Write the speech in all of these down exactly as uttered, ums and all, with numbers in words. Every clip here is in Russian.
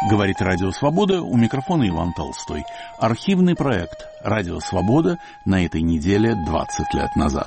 Говорит Радио Свобода, у микрофона Иван Толстой. Архивный проект Радио Свобода на этой неделе двадцать лет назад.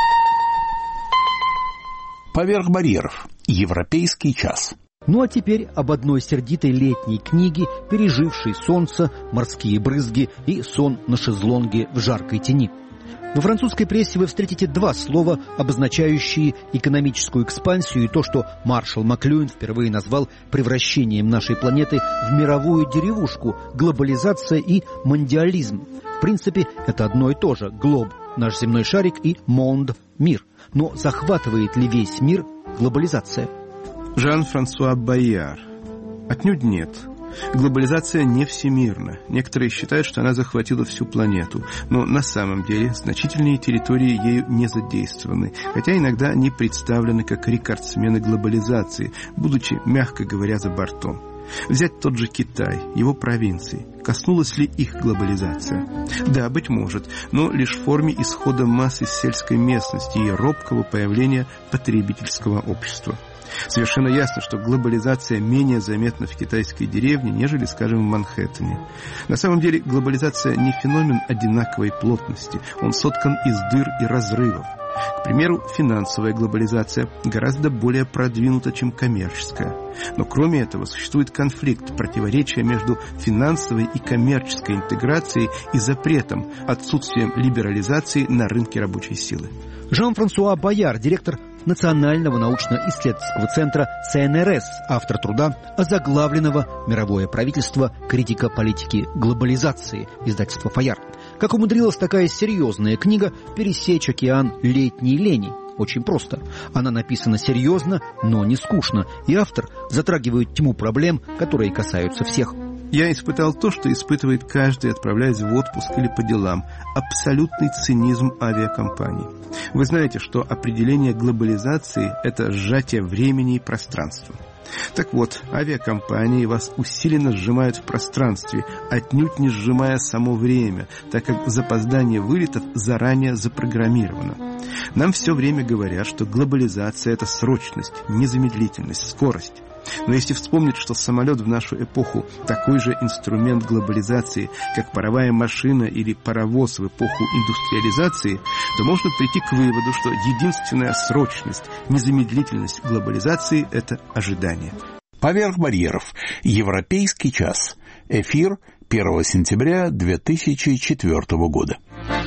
Поверх барьеров. Европейский час. Ну а теперь об одной сердитой летней книге, пережившей солнце, морские брызги и сон на шезлонге в жаркой тени. Во французской прессе вы встретите два слова, обозначающие экономическую экспансию и то, что маршал Маклюин впервые назвал превращением нашей планеты в мировую деревушку, глобализация и мондиализм. В принципе, это одно и то же. Глоб – наш земной шарик, и монд – мир. Но захватывает ли весь мир глобализация? Жан-Франсуа Байяр. Отнюдь нет. Глобализация не всемирна. Некоторые считают, что она захватила всю планету. Но на самом деле значительные территории ею не задействованы, хотя иногда они представлены как рекордсмены глобализации, будучи, мягко говоря, за бортом. Взять тот же Китай, его провинции. Коснулась ли их глобализация? Да, быть может, но лишь в форме исхода масс из сельской местности и робкого появления потребительского общества. Совершенно ясно, что глобализация менее заметна в китайской деревне, нежели, скажем, в Манхэттене. На самом деле глобализация не феномен одинаковой плотности, он соткан из дыр и разрывов. К примеру, финансовая глобализация гораздо более продвинута, чем коммерческая. Но кроме этого существует конфликт, противоречие между финансовой и коммерческой интеграцией и запретом, отсутствием либерализации на рынке рабочей силы. Жан-Франсуа Байяр, директор Национального научно-исследовательского центра Си Эн Эр Эс, автор труда, озаглавленного «Мировое правительство. Критика политики глобализации», издательство «Фаяр». Как умудрилась такая серьезная книга пересечь океан летней лени? Очень просто. Она написана серьезно, но не скучно, и автор затрагивает тьму проблем, которые касаются всех. Я испытал то, что испытывает каждый, отправляясь в отпуск или по делам. Абсолютный цинизм авиакомпаний. Вы знаете, что определение глобализации – это сжатие времени и пространства. Так вот, авиакомпании вас усиленно сжимают в пространстве, отнюдь не сжимая само время, так как запоздание вылетов заранее запрограммировано. Нам все время говорят, что глобализация – это срочность, незамедлительность, скорость. Но если вспомнить, что самолет в нашу эпоху такой же инструмент глобализации, как паровая машина или паровоз в эпоху индустриализации, то можно прийти к выводу, что единственная срочность, незамедлительность глобализации – это ожидание. Поверх барьеров. Европейский час. Эфир первого сентября две тысячи четвёртого года.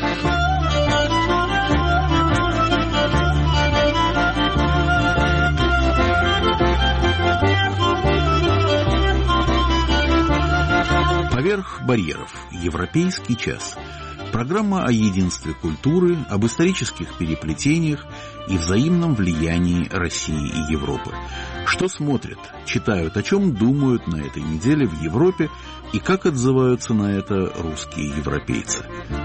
Поверх барьеров. Европейский час. Программа о единстве культуры, об исторических переплетениях и взаимном влиянии России и Европы. Что смотрят, читают, о чем думают на этой неделе в Европе и как отзываются на это русские европейцы.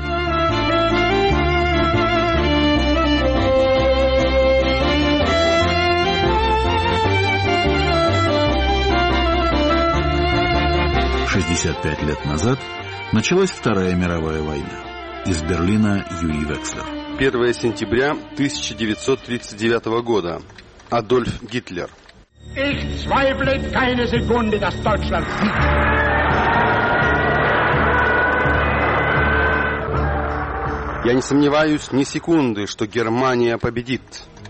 шестьдесят пять лет назад началась Вторая мировая война. Из Берлина Юрий Векслер. первого сентября тысяча девятьсот тридцать девятого года. Адольф Гитлер. Ich zweifle keine Sekunde, dass Deutschland siegt. Я не сомневаюсь ни секунды, что Германия победит.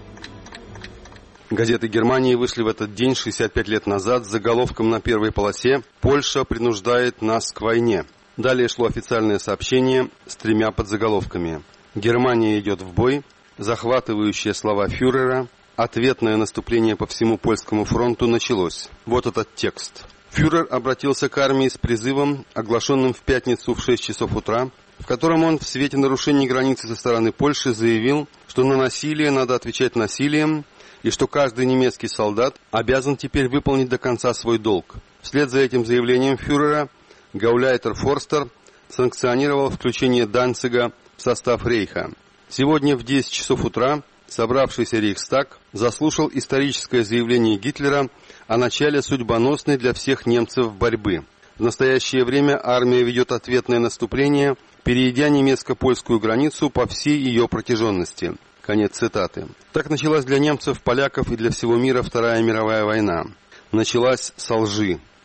Газеты Германии вышли в этот день шестьдесят пять лет назад с заголовком на первой полосе «Польша принуждает нас к войне». Далее шло официальное сообщение с тремя подзаголовками. «Германия идет в бой», захватывающие слова фюрера, «Ответное наступление по всему польскому фронту началось». Вот этот текст. Фюрер обратился к армии с призывом, оглашенным в пятницу в шесть часов утра, в котором он в свете нарушений границы со стороны Польши заявил, что на насилие надо отвечать насилием, и что каждый немецкий солдат обязан теперь выполнить до конца свой долг. Вслед за этим заявлением фюрера гауляйтер Форстер санкционировал включение Данцига в состав Рейха. Сегодня в десять часов утра собравшийся Рейхстаг заслушал историческое заявление Гитлера о начале судьбоносной для всех немцев борьбы. В настоящее время армия ведет ответное наступление, перейдя немецко-польскую границу по всей ее протяженности. Конец цитаты. Так началась для немцев, поляков и для всего мира Вторая мировая война. Началась со лжи.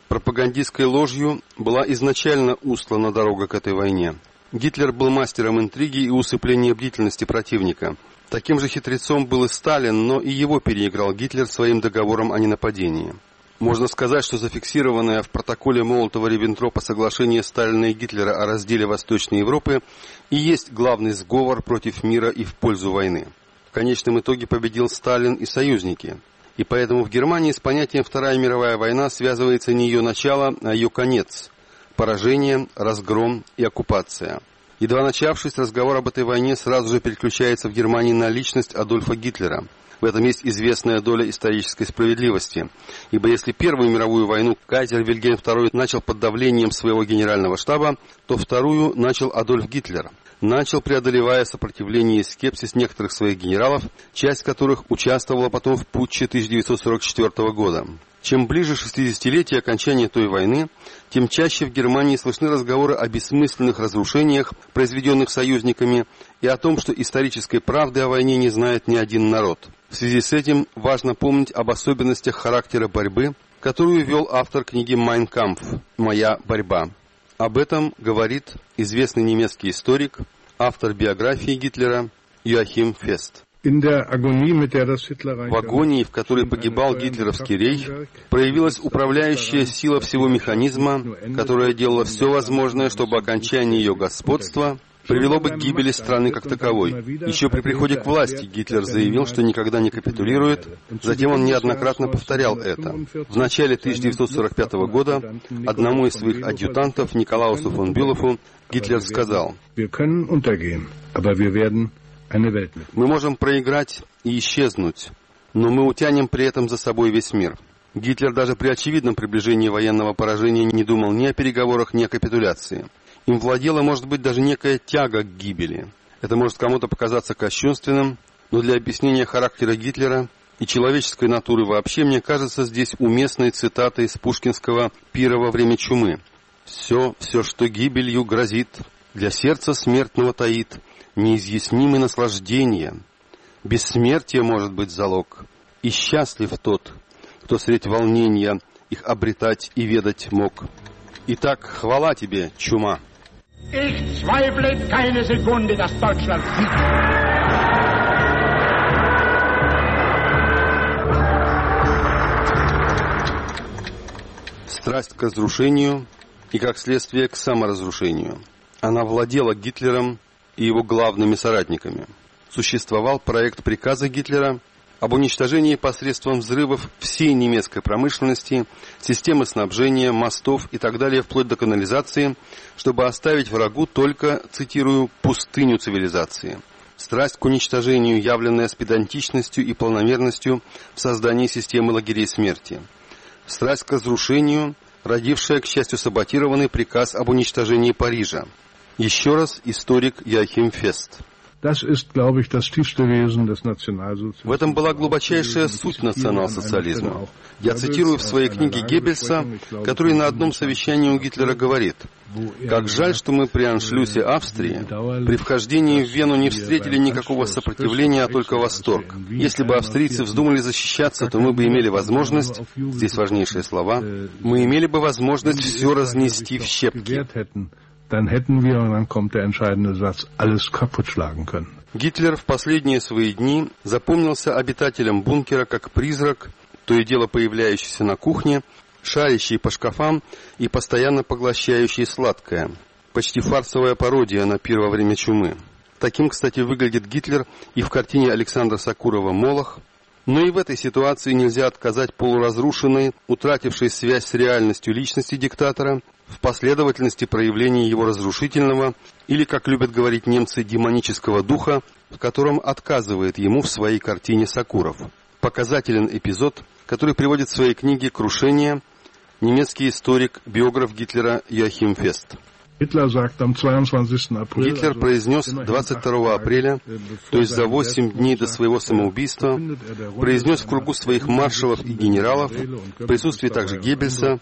Пропагандистской ложью была изначально устлана дорога к этой войне. Гитлер был мастером интриги и усыпления бдительности противника. Таким же хитрецом был и Сталин, но и его переиграл Гитлер своим договором о ненападении. Можно сказать, что зафиксированное в протоколе Молотова-Риббентропа соглашение Сталина и Гитлера о разделе Восточной Европы и есть главный сговор против мира и в пользу войны. В конечном итоге победил Сталин и союзники. И поэтому в Германии с понятием «Вторая мировая война» связывается не ее начало, а ее конец. Поражение, разгром и оккупация. Едва начавшись, разговор об этой войне сразу же переключается в Германии на личность Адольфа Гитлера. В этом есть известная доля исторической справедливости. Ибо если Первую мировую войну кайзер Вильгельм второй начал под давлением своего генерального штаба, то Вторую начал Адольф Гитлер. Начал, преодолевая сопротивление и скепсис некоторых своих генералов, часть которых участвовала потом в путче тысяча девятьсот сорок четвёртого года. Чем ближе шестидесятилетие окончания той войны, тем чаще в Германии слышны разговоры о бессмысленных разрушениях, произведенных союзниками, и о том, что исторической правды о войне не знает ни один народ. В связи с этим важно помнить об особенностях характера борьбы, которую вел автор книги «Майн кампф» «Моя борьба». Об этом говорит известный немецкий историк, автор биографии Гитлера Йоахим Фест. В агонии, в которой погибал гитлеровский рейх, проявилась управляющая сила всего механизма, которая делала все возможное, чтобы окончание ее господства привело бы к гибели страны как таковой. Еще при приходе к власти Гитлер заявил, что никогда не капитулирует, затем он неоднократно повторял это. В начале тысяча девятьсот сорок пятого года одному из своих адъютантов, Николаусу фон Бюлофу, Гитлер сказал: «Мы можем проиграть и исчезнуть, но мы утянем при этом за собой весь мир». Гитлер даже при очевидном приближении военного поражения не думал ни о переговорах, ни о капитуляции. Им владела, может быть, даже некая тяга к гибели. Это может кому-то показаться кощунственным, но для объяснения характера Гитлера и человеческой натуры вообще, мне кажется, здесь уместной цитата из пушкинского «Пира во время чумы». «Все, все, что гибелью грозит, для сердца смертного таит неизъяснимое наслаждение. Бессмертие может быть залог, и счастлив тот, кто средь волнения их обретать и ведать мог. Итак, хвала тебе, чума!» Ich zweifle keine Sekunde, dass Deutschland siegt. Страсть к разрушению и, как следствие, к саморазрушению. Она владела Гитлером и его главными соратниками. Существовал проект приказа Гитлера об уничтожении посредством взрывов всей немецкой промышленности, системы снабжения, мостов и так далее, вплоть до канализации, чтобы оставить врагу только, цитирую, «пустыню цивилизации». Страсть к уничтожению, явленная с педантичностью и планомерностью в создании системы лагерей смерти. Страсть к разрушению, родившая, к счастью, саботированный приказ об уничтожении Парижа. Еще раз историк Йоахим Фест. В этом была глубочайшая суть национал-социализма. Я цитирую в своей книге Геббельса, который на одном совещании у Гитлера говорит: «Как жаль, что мы при аншлюсе Австрии при вхождении в Вену не встретили никакого сопротивления, а только восторг. Если бы австрийцы вздумали защищаться, то мы бы имели возможность, здесь важнейшие слова, мы имели бы возможность все разнести в щепки». Dann hätten wir, und dann kommt der entscheidende Satz, alles kaputt schlagen können. Гитлер в последние свои дни запомнился обитателям бункера как призрак, то и дело появляющийся на кухне, шарящий по шкафам и постоянно поглощающий сладкое. Почти фарсовая пародия на «Пир во время чумы». Таким, кстати, выглядит Гитлер и в картине Александра Сокурова «Молох». Но и в этой ситуации нельзя отказать полуразрушенной, утратившей связь с реальностью личности диктатора, в последовательности проявления его разрушительного, или, как любят говорить немцы, демонического духа, в котором отказывает ему в своей картине Сокуров. Показателен эпизод, который приводит в своей книге «Крушение» немецкий историк, биограф Гитлера Йоахим Фест. Гитлер произнес двадцать второго апреля, то есть за восемь дней до своего самоубийства, произнес в кругу своих маршалов и генералов, в присутствии также Геббельса: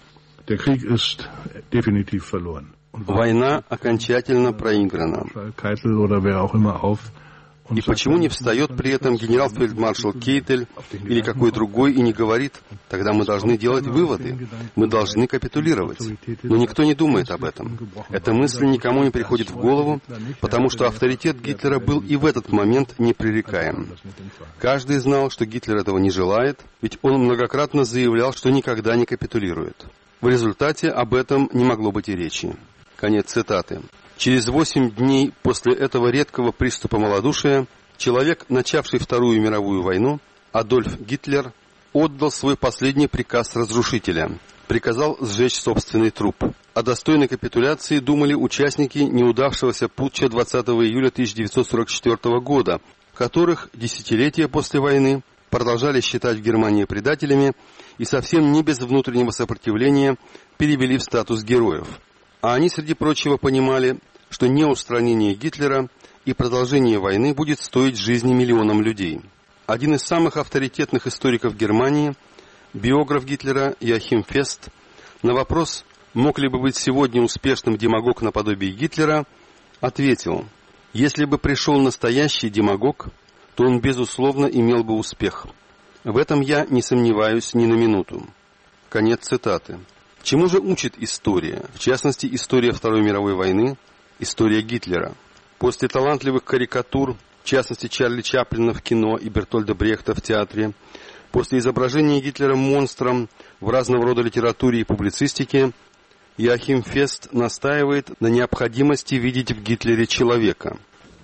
«Война окончательно проиграна». И почему не встает при этом генерал-фельдмаршал Кейтель или какой другой и не говорит: тогда мы должны делать выводы, мы должны капитулировать. Но никто не думает об этом. Эта мысль никому не приходит в голову, потому что авторитет Гитлера был и в этот момент непререкаем. Каждый знал, что Гитлер этого не желает, ведь он многократно заявлял, что никогда не капитулирует. В результате об этом не могло быть и речи. Конец цитаты. Через восемь дней после этого редкого приступа малодушия человек, начавший Вторую мировую войну, Адольф Гитлер, отдал свой последний приказ разрушителя. Приказал сжечь собственный труп. О достойной капитуляции думали участники неудавшегося путча двадцатого июля тысяча девятьсот сорок четвёртого года, которых десятилетия после войны продолжали считать в Германии предателями и совсем не без внутреннего сопротивления перевели в статус героев. А они, среди прочего, понимали, что неустранение Гитлера и продолжение войны будет стоить жизни миллионам людей. Один из самых авторитетных историков Германии, биограф Гитлера Йоахим Фест, на вопрос, мог ли бы быть сегодня успешным демагог наподобие Гитлера, ответил: если бы пришел настоящий демагог, то он, безусловно, имел бы успех. В этом я не сомневаюсь ни на минуту. Конец цитаты. Чему же учит история, в частности, история Второй мировой войны, история Гитлера? После талантливых карикатур, в частности, Чарли Чаплина в кино и Бертольда Брехта в театре, после изображения Гитлера монстром в разного рода литературе и публицистике, Йоахим Фест настаивает на необходимости видеть в Гитлере человека.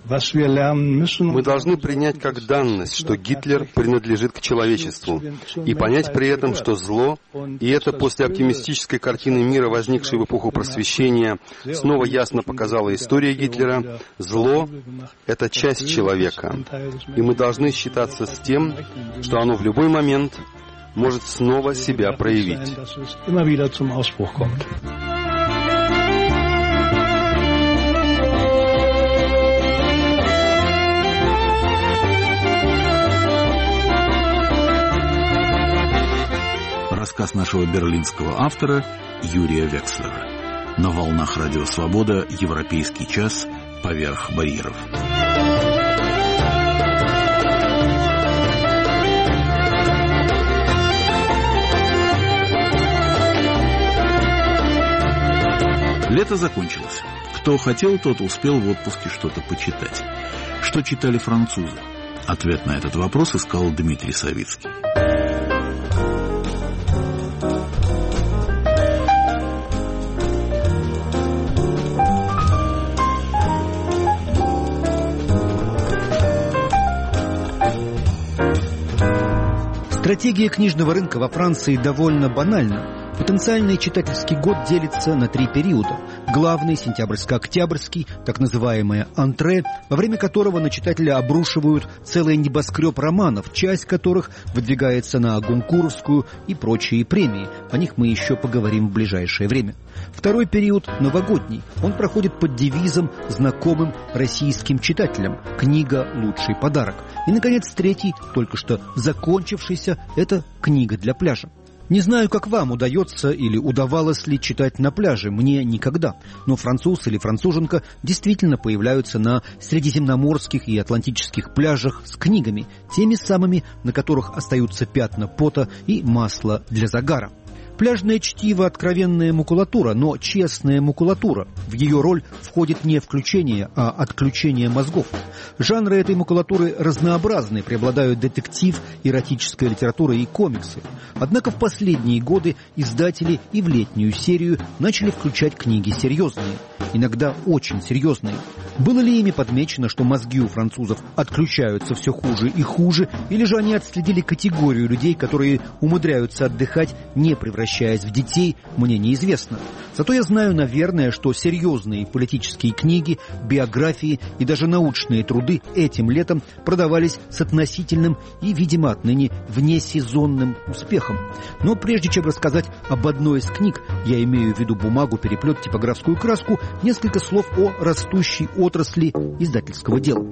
Мы должны принять как данность, что Гитлер принадлежит к человечеству, и понять при этом, что зло, и это после оптимистической картины мира, возникшей в эпоху Просвещения, снова ясно показала история Гитлера, зло — это часть человека, и мы должны считаться с тем, что оно в любой момент может снова себя проявить. Рассказ нашего берлинского автора Юрия Векслера. На волнах Радио Свобода «Европейский час. Поверх барьеров». Лето закончилось. Кто хотел, тот успел в отпуске что-то почитать. Что читали французы? Ответ на этот вопрос искал Дмитрий Савицкий. Стратегия книжного рынка во Франции довольно банальна. Потенциальный читательский год делится на три периода. Главный, сентябрьско-октябрьский, так называемое «антре», во время которого на читателя обрушивают целый небоскреб романов, часть которых выдвигается на Гонкуровскую и прочие премии. О них мы еще поговорим в ближайшее время. Второй период – новогодний. Он проходит под девизом, знакомым российским читателям «Книга – лучший подарок». И, наконец, третий, только что закончившийся – это «Книга для пляжа». Не знаю, как вам удается или удавалось ли читать на пляже, мне никогда. Но француз или француженка действительно появляются на средиземноморских и атлантических пляжах с книгами, теми самыми, на которых остаются пятна пота и масло для загара. Пляжное чтиво – откровенная макулатура, но честная макулатура. В ее роль входит не включение, а отключение мозгов. Жанры этой макулатуры разнообразны, преобладают детектив, эротическая литература и комиксы. Однако в последние годы издатели и в летнюю серию начали включать книги серьезные, иногда очень серьезные. Было ли ими подмечено, что мозги у французов отключаются все хуже и хуже, или же они отследили категорию людей, которые умудряются отдыхать, не превращаясь в детей, мне неизвестно. Зато я знаю, наверное, что серьезные политические книги, биографии и даже научные труды этим летом продавались с относительным и, видимо, отныне внесезонным успехом. Но прежде чем рассказать об одной из книг, я имею в виду бумагу, переплет, типографскую краску, несколько слов о растущей отрасли издательского дела.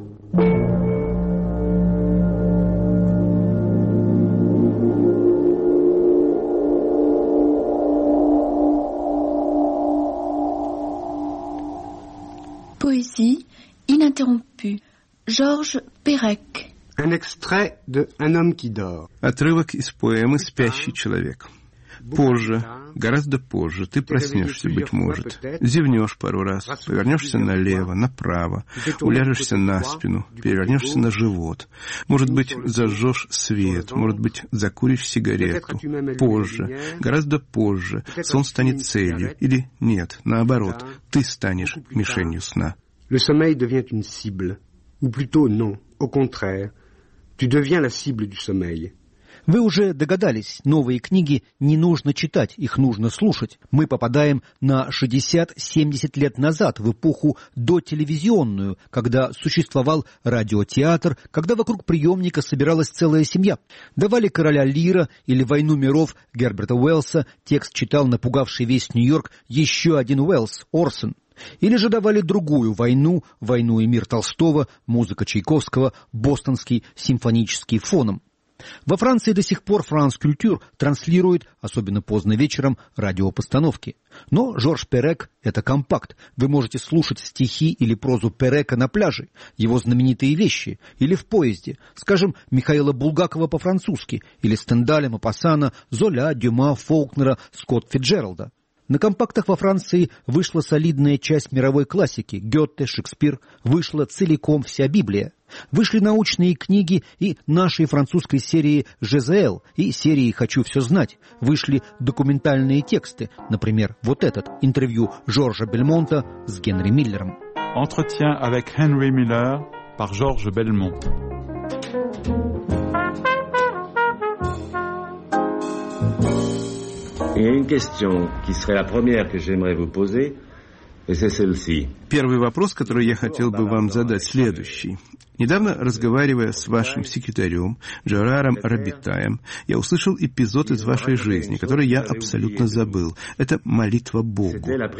Poésie ininterrompue. Georges Pérec. Un extrait de Un homme qui dort. Отрывок из поэмы «Спящий человек». Позже, гораздо позже, ты проснешься, быть может, зевнешь пару раз, повернешься налево, направо, уляжешься на спину, перевернешься на живот. Может быть, зажжешь свет, может быть, закуришь сигарету. Позже, гораздо позже, сон станет целью. Или нет, наоборот, ты станешь мишенью сна. Le sommeil devient une cible. Ou plutôt non, au contraire. Tu deviens la cible du sommeil. Вы уже догадались, новые книги не нужно читать, их нужно слушать. Мы попадаем на шестьдесят-семьдесят лет назад, в эпоху дотелевизионную, когда существовал радиотеатр, когда вокруг приемника собиралась целая семья. Давали «Короля Лира» или «Войну миров» Герберта Уэллса, текст читал напугавший весь Нью-Йорк еще один Уэллс, Орсон. Или же давали другую «Войну», «Войну и мир» Толстого, музыка Чайковского, бостонский симфонический фоном. Во Франции до сих пор France Culture транслирует, особенно поздно вечером, радиопостановки. Но Жорж Перек — это компакт. Вы можете слушать стихи или прозу Перека на пляже, его знаменитые вещи, или в поезде, скажем, Михаила Булгакова по-французски, или Стендаля, Мопассана, Золя, Дюма, Фолкнера, Скотт Фицджеральда. На компактах во Франции вышла солидная часть мировой классики – Гёте, Шекспир, вышла целиком вся Библия. Вышли научные книги и нашей французской серии «ЖЗЛ» и серии «Хочу все знать». Вышли документальные тексты, например, вот этот – интервью Жоржа Бельмонта с Генри Миллером. Entretien avec Henry Miller par Georges Belmont. Il y a une question qui serait la première que j'aimerais vous poser, et c'est celle-ci. Первый вопрос, который я хотел бы вам задать, следующий. Недавно, разговаривая с вашим секретарем Жераром Робитаем, я услышал эпизод из вашей жизни, который я абсолютно забыл. Это молитва Богу.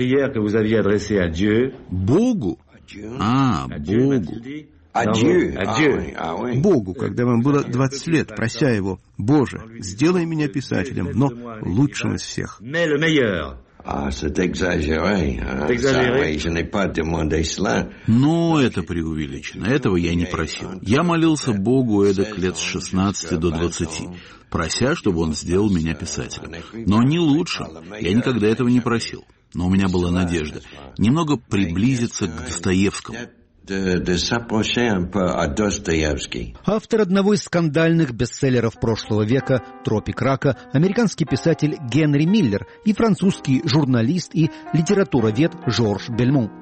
Богу? А, Богу. Adieu. Adieu. Богу, когда вам было двадцать лет, прося его: «Боже, сделай меня писателем, но лучшим из всех». Ah, c'est exagéré. Exagéré. Je n'ai pas demandé cela. Но это преувеличено. Этого я не просил. Я молился Богу эдак лет с шестнадцати до двадцати, прося, чтобы он сделал меня писателем. Но не лучшим. Я никогда этого не просил. Но у меня была надежда немного приблизиться к Достоевскому. Автор одного из скандальных бестселлеров прошлого века «Тропик рака», американский писатель Генри Миллер и французский журналист и литературовед Жорж Бельмон.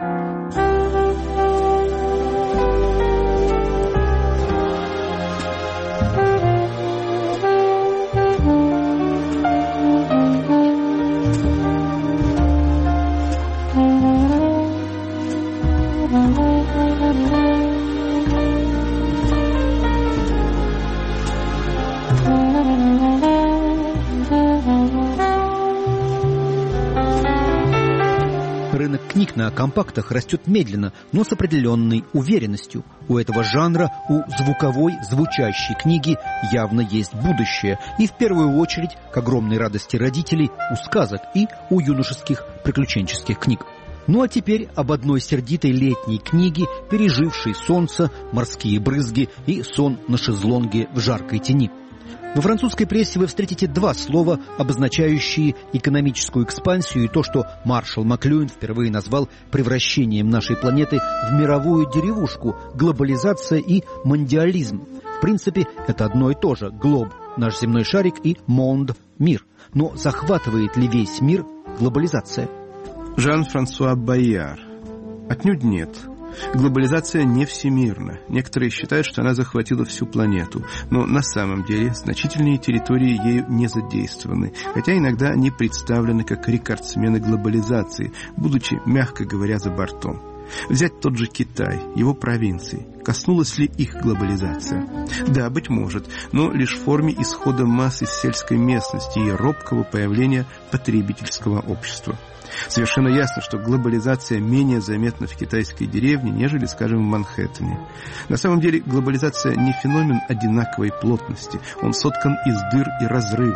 Рынок книг на компактах растет медленно, но с определенной уверенностью. У этого жанра, у звуковой, звучащей книги явно есть будущее. И в первую очередь, к огромной радости родителей, у сказок и у юношеских приключенческих книг. Ну а теперь об одной сердитой летней книге, пережившей солнце, морские брызги и сон на шезлонге в жаркой тени. Во французской прессе вы встретите два слова, обозначающие экономическую экспансию и то, что маршал Маклюин впервые назвал превращением нашей планеты в мировую деревушку, глобализация и мондиализм. В принципе, это одно и то же – глоб, наш земной шарик, и монд – мир. Но захватывает ли весь мир глобализация? Жан-Франсуа Байяр. Отнюдь нет. Глобализация не всемирна. Некоторые считают, что она захватила всю планету. Но на самом деле значительные территории ею не задействованы, хотя иногда они представлены как рекордсмены глобализации, будучи, мягко говоря, за бортом. Взять тот же Китай, его провинции. Коснулась ли их глобализация? Да, быть может, но лишь в форме исхода масс из сельской местности и робкого появления потребительского общества. Совершенно ясно, что глобализация менее заметна в китайской деревне, нежели, скажем, в Манхэттене. На самом деле глобализация не феномен одинаковой плотности, он соткан из дыр и разрывов.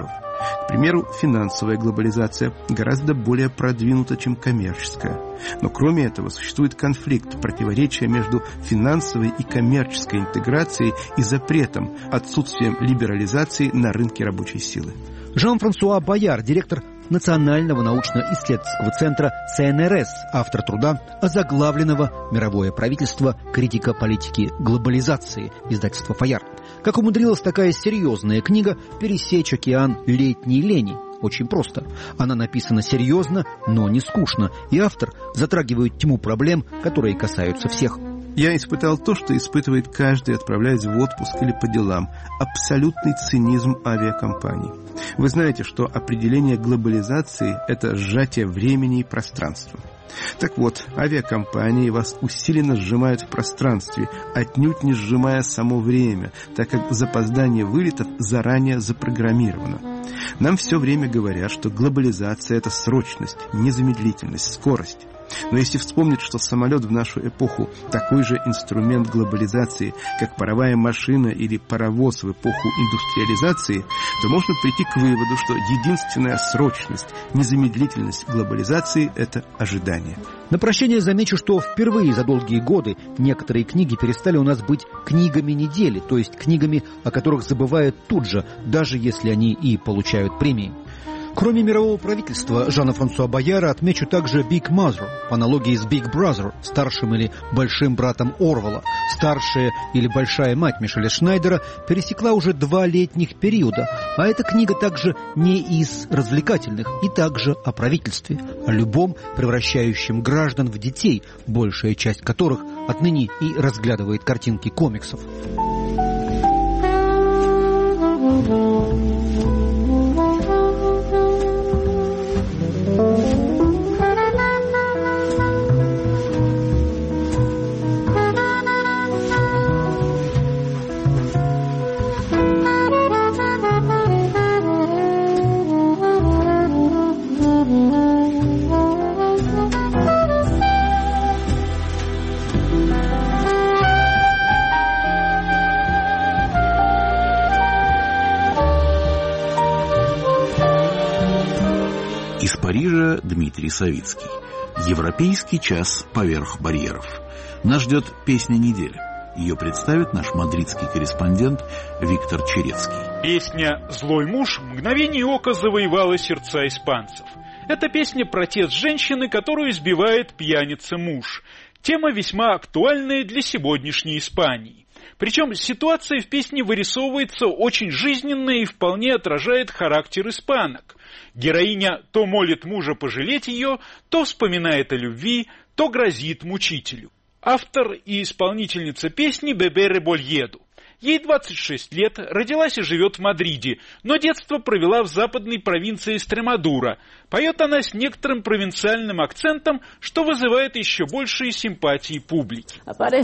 К примеру, финансовая глобализация гораздо более продвинута, чем коммерческая. Но кроме этого существует конфликт, противоречие между финансовой и коммерческой интеграцией и запретом, отсутствием либерализации на рынке рабочей силы. Жан-Франсуа Бояр, директор Национального научно-исследовательского центра Си Эн Эр Эс, автор труда, озаглавленного «Мировое правительство. Критика политики глобализации», издательство «Фаяр». Как умудрилась такая серьезная книга пересечь океан летней лени? Очень просто. Она написана серьезно, но не скучно, и автор затрагивает тьму проблем, которые касаются всех. Я испытал то, что испытывает каждый, отправляясь в отпуск или по делам. Абсолютный цинизм авиакомпаний. Вы знаете, что определение глобализации – это сжатие времени и пространства. Так вот, авиакомпании вас усиленно сжимают в пространстве, отнюдь не сжимая само время, так как запоздание вылетов заранее запрограммировано. Нам все время говорят, что глобализация – это срочность, незамедлительность, скорость. Но если вспомнить, что самолет в нашу эпоху такой же инструмент глобализации, как паровая машина или паровоз в эпоху индустриализации, то можно прийти к выводу, что единственная срочность, незамедлительность глобализации – это ожидание. На прощание замечу, что впервые за долгие годы некоторые книги перестали у нас быть книгами недели, то есть книгами, о которых забывают тут же, даже если они и получают премии. Кроме мирового правительства Жана-Франсуа Бояра, отмечу также Big Mother, по аналогии с Big Brother, старшим или большим братом Орвелла. Старшая или большая мать Мишеля Шнайдера пересекла уже два летних периода, а эта книга также не из развлекательных и также о правительстве, о любом, превращающем граждан в детей, большая часть которых отныне и разглядывает картинки комиксов. Из Парижа Дмитрий Савицкий. Европейский час поверх барьеров. Нас ждет песня недели. Ее представит наш мадридский корреспондент Виктор Черецкий. Песня «Злой муж» в мгновение ока завоевала сердца испанцев. Это песня про протест женщины, которую избивает пьяница муж. Тема весьма актуальная для сегодняшней Испании. Причем ситуация в песне вырисовывается очень жизненная и вполне отражает характер испанок. Героиня то молит мужа пожалеть ее, то вспоминает о любви, то грозит мучителю. Автор и исполнительница песни Бебе Ребольеду. Ей двадцать шесть лет, родилась и живет в Мадриде, но детство провела в западной провинции Эстремадура. Поет она с некоторым провинциальным акцентом, что вызывает еще большие симпатии публики.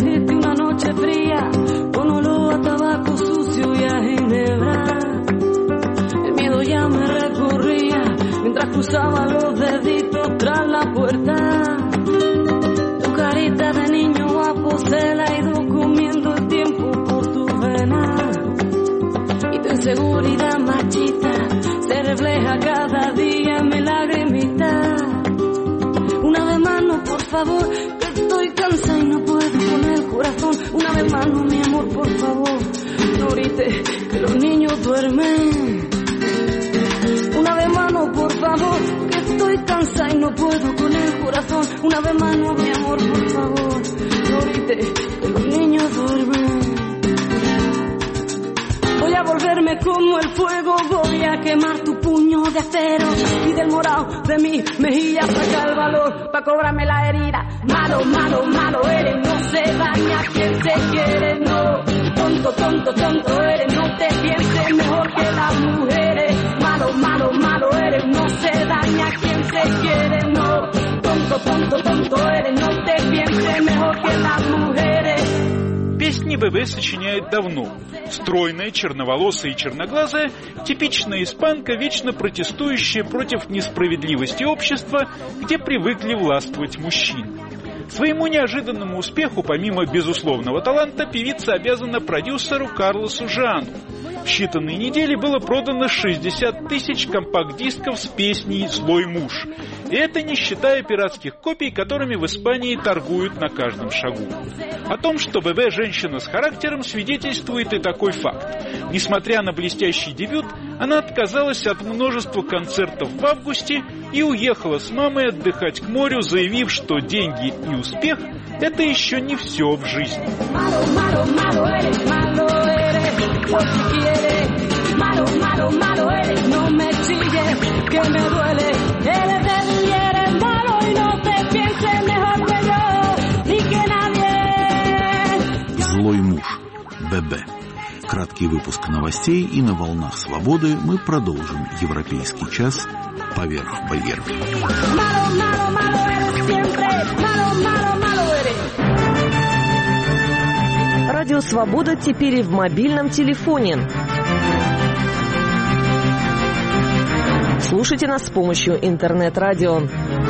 Mientras cruzaba los deditos tras la puerta, tu carita de niño guapo se la ha ido comiendo el tiempo por tu vena, y tu inseguridad machista se refleja cada día en mi lagrimita. Una vez más no, por favor, que estoy cansada y no puedo con el corazón. Una vez más no, mi amor, por favor, no grites que los niños duermen. Una vez más no, por favor, que estoy cansada y no puedo con el corazón. Una vez más no, mi amor, por favor, no grites que los niños duermen. Voy a volverme como el fuego, voy a quemar tu puño de acero, y del morado de mi mejilla saca el valor pa' cobrarme la herida. Malo, malo, malo eres, no se daña quien se quiere, no. Tonto, tonto, tonto eres, no te pienses mejor que las mujeres. Malo, malo, malo eres, no se daña quien se quiere, no. Tonto, tonto, tonto eres, no te pienses mejor que las mujeres. Песни ББ сочиняет давно. Стройная, черноволосая и черноглазая, типичная испанка, вечно протестующая против несправедливости общества, где привыкли властвовать мужчины. Своему неожиданному успеху, помимо безусловного таланта, певица обязана продюсеру Карлосу Жану. считанные недели было продано шестьдесят тысяч компакт-дисков с песней «Злой муж». И это не считая пиратских копий, которыми в Испании торгуют на каждом шагу. О том, что ББ женщина с характером, свидетельствует и такой факт. Несмотря на блестящий дебют, она отказалась от множества концертов в августе и уехала с мамой отдыхать к морю, заявив, что деньги и успех – это еще не все в жизни. «Злой муж» ББ. Краткий выпуск новостей, и на волнах свободы мы продолжим европейский час поверх барьеров. Радио «Свобода» теперь и в мобильном телефоне. Слушайте нас с помощью интернет-радио.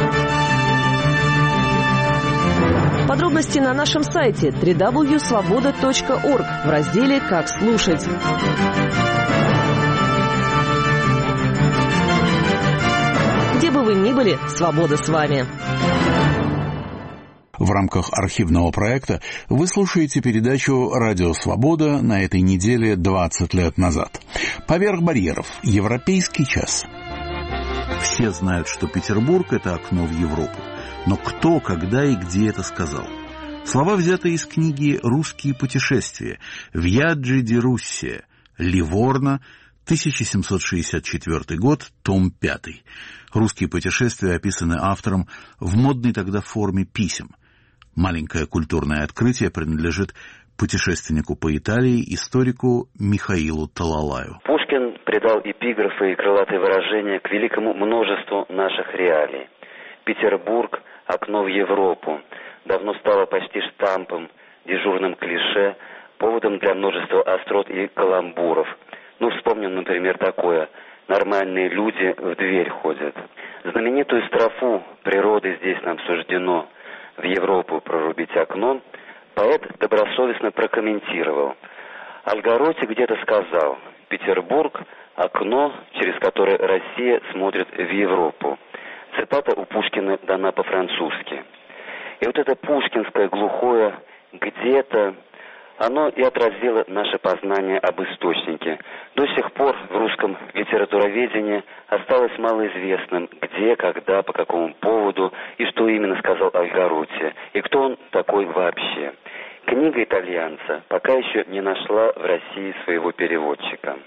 Подробности на нашем сайте дабл ю дабл ю дабл ю точка свобода точка орг в разделе «Как слушать». Где бы вы ни были, свобода с вами. В рамках архивного проекта вы слушаете передачу «Радио Свобода» на этой неделе двадцать лет назад. «Поверх барьеров. Европейский час». Все знают, что Петербург – это окно в Европу. Но кто, когда и где это сказал? Слова взяты из книги «Русские путешествия» Вьяджи ди Руссия, Ливорно, тысяча семьсот шестьдесят четвёртый год, том пятый. «Русские путешествия» описаны автором в модной тогда форме писем. Маленькое культурное открытие принадлежит путешественнику по Италии, историку Михаилу Талалаю. Пушкин придал эпиграфы и крылатые выражения к великому множеству наших реалий. Петербург – окно в Европу, давно стало почти штампом, дежурным клише, поводом для множества острот и каламбуров. Ну, вспомним, например, такое: «Нормальные люди в дверь ходят». Знаменитую строфу «Природы здесь нам суждено в Европу прорубить окно» поэт добросовестно прокомментировал. Альгаротти где-то сказал: «Петербург – окно, через которое Россия смотрит в Европу». Цитата у Пушкина дана по-французски. И вот это пушкинское глухое «где-то», оно и отразило наше познание об источнике. До сих пор в русском литературоведении осталось малоизвестным, где, когда, по какому поводу и что именно сказал Альгаротти, и кто он такой вообще. Книга итальянца пока еще не нашла в России своего переводчика.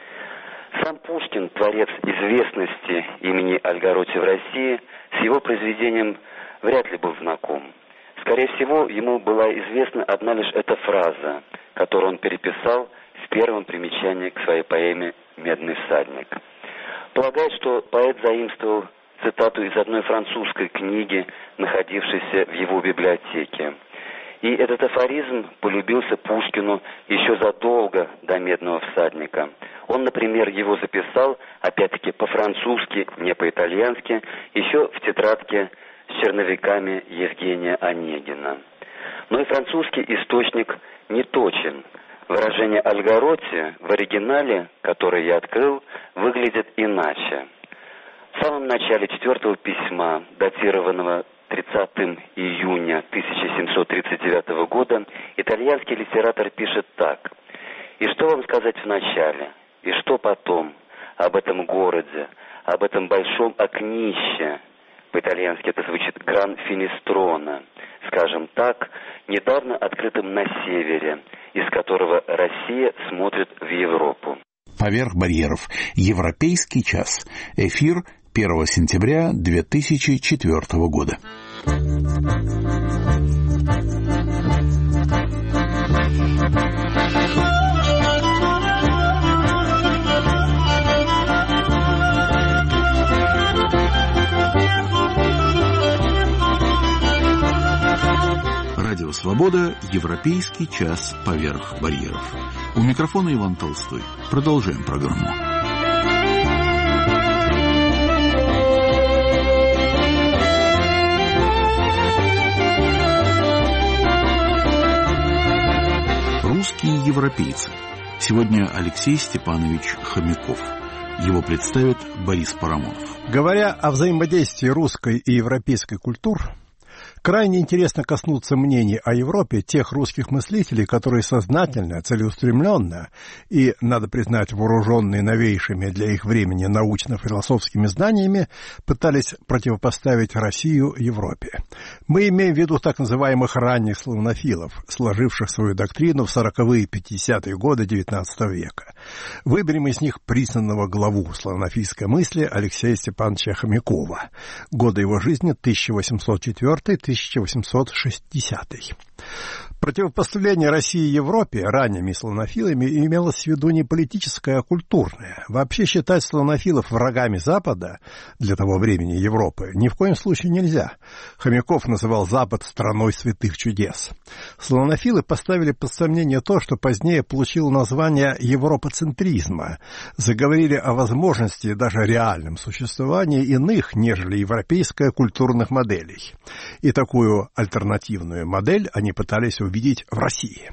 Сам Пушкин, творец известности имени Альгаротти в России, с его произведением вряд ли был знаком. Скорее всего, ему была известна одна лишь эта фраза, которую он переписал в первом примечании к своей поэме «Медный всадник». Полагает, что поэт заимствовал цитату из одной французской книги, находившейся в его библиотеке. И этот афоризм полюбился Пушкину еще задолго до «Медного всадника». Он, например, его записал, опять-таки по-французски, не по-итальянски, еще в тетрадке с черновиками Евгения Онегина. Но и французский источник не точен. Выражение Альгаротти в оригинале, которое я открыл, выглядит иначе. В самом начале четвертого письма, датированного тридцатого июня тысяча семьсот тридцать девятого года, итальянский литератор пишет так: «И что вам сказать в начале? И что потом об этом городе, об этом большом окнище?» По-итальянски это звучит «Гран Финистрона», скажем так, недавно открытым на севере, из которого Россия смотрит в Европу. Поверх барьеров. Европейский час. Эфир первого сентября две тысячи четвёртого года. Радио «Свобода», европейский час поверх барьеров. У микрофона Иван Толстой. Продолжаем программу. Русские европейцы. Сегодня Алексей Степанович Хомяков. Его представит Борис Парамонов. Говоря о взаимодействии русской и европейской культур, крайне интересно коснуться мнений о Европе тех русских мыслителей, которые сознательно, целеустремленно и, надо признать, вооруженные новейшими для их времени научно-философскими знаниями, пытались противопоставить Россию Европе. Мы имеем в виду так называемых ранних славянофилов, сложивших свою доктрину в сороковые и пятидесятые годы девятнадцатого века. Выберем из них признанного главу славянофильской мысли Алексея Степановича Хомякова. Годы его жизни тысяча восемьсот четвёртый — тысяча восемьсот шестидесятый. Противопоставление России Европе ранними славянофилами имелось в виду не политическое, а культурное. Вообще считать славянофилов врагами Запада для того времени Европы ни в коем случае нельзя. Хомяков называл Запад страной святых чудес. Славянофилы поставили под сомнение то, что позднее получило название европоцентризма. Заговорили о возможности, даже реальном существовании иных, нежели европейская, культурных моделей. И такую альтернативную модель они пытались увидеть в России.